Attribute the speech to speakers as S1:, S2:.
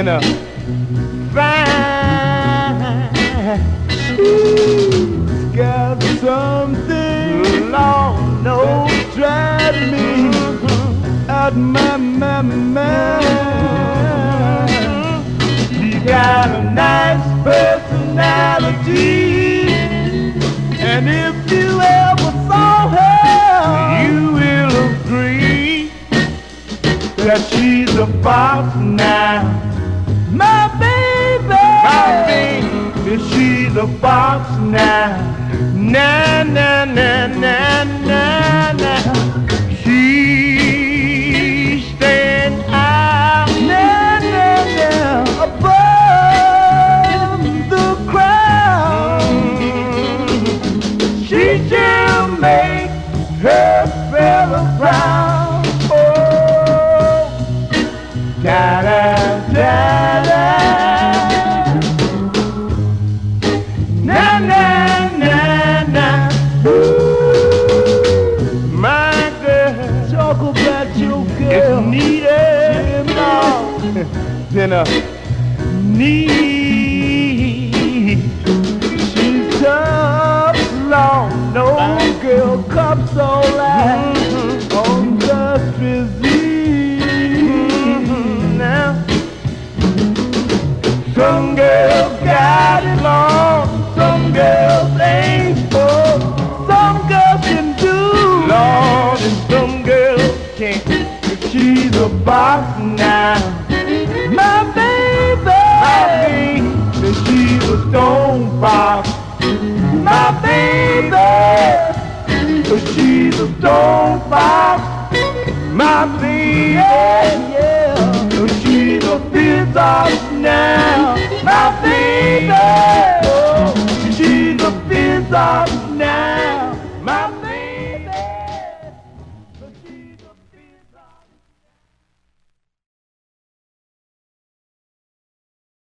S1: than a fine. Ooh, got something, Lord knows, drives me out my mind. She got a nice personality, and if you ever saw her, you will agree that she's a boss now. My baby, she's a boss now. Na na na na na na. She stands out na na na above the crowd. She shall make her fellow proud. Oh, da da da da. Na na na na. Ooh, my girl, talk about your girl. It's needed than a need. She's tough, long, no girl comes all out on the physique. Now, some girls got it long, some girls ain't full, some girls can do, Lord, and some girls can't. But she's a boss now. My baby, she's a stone box. My baby, she's a stone box. My baby, yeah, she's a fizz off now. My baby, she's a fizz off now.